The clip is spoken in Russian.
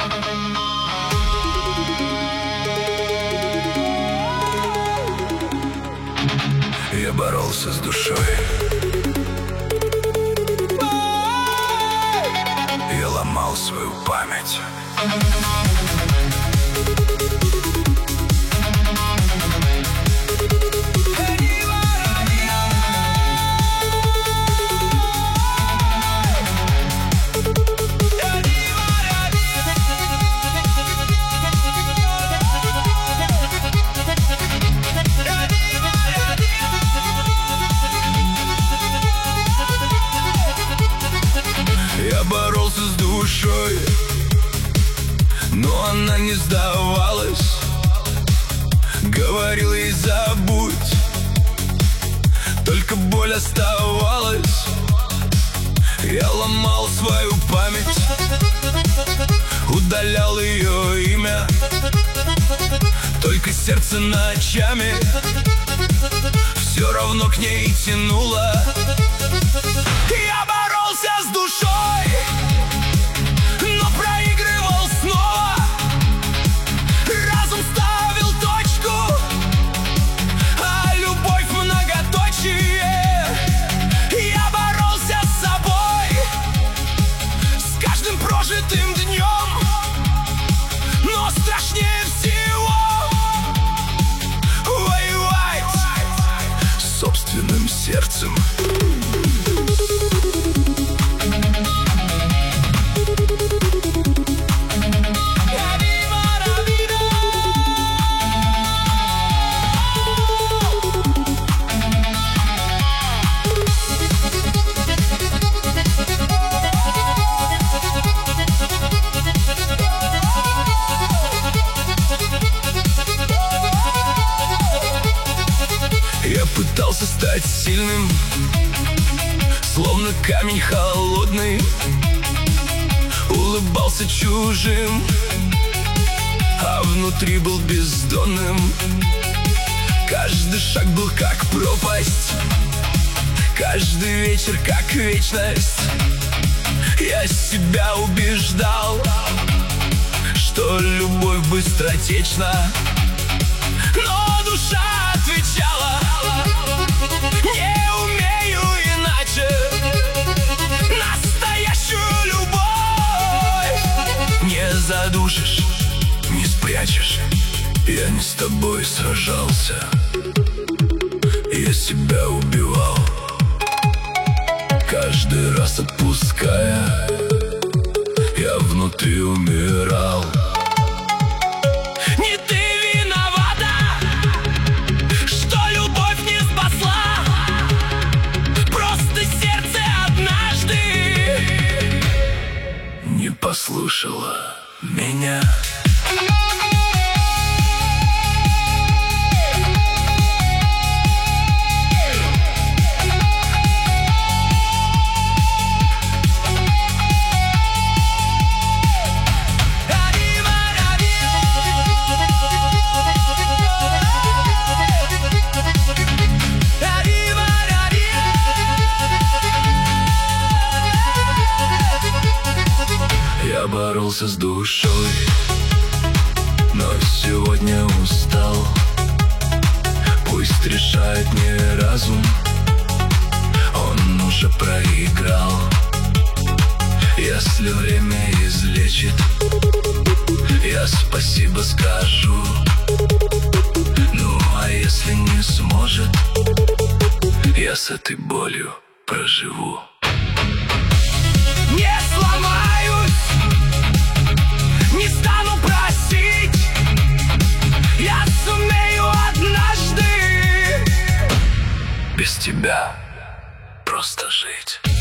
Я боролся с душой. Я ломал свою память. Я боролся с душой, но она не сдавалась. Говорил ей забудь, только боль оставалась. Я ломал свою память, удалял ее имя, только сердце ночами все равно к ней тянуло. Я боролся с душой, но проигрывал снова. Разум ставил точку, а любовь многоточие. Я боролся с собой, с каждым прожитым днем, но страшнее всего воевать с собственным сердцем. Я пытался стать сильным, словно камень холодный. Улыбался чужим, а внутри был бездонным. Каждый шаг был как пропасть, каждый вечер как вечность. Я себя убеждал, что любовь быстротечна, но душа отвечала: не умею иначе. Настоящую любовь не задушишь, не спрячешь. Я не с тобой сражался, я себя убивал, каждый раз отпуская, я внутри умирал. Не ты виновата, что любовь не спасла, просто сердце однажды не послушало меня. Я боролся с душой, но сегодня устал. Пусть решает не разум, он уже проиграл. Если время излечит, я спасибо скажу. Ну а если не сможет, я с этой болью проживу. Не сломаюсь, не стану просить, я сумею однажды без тебя просто жить.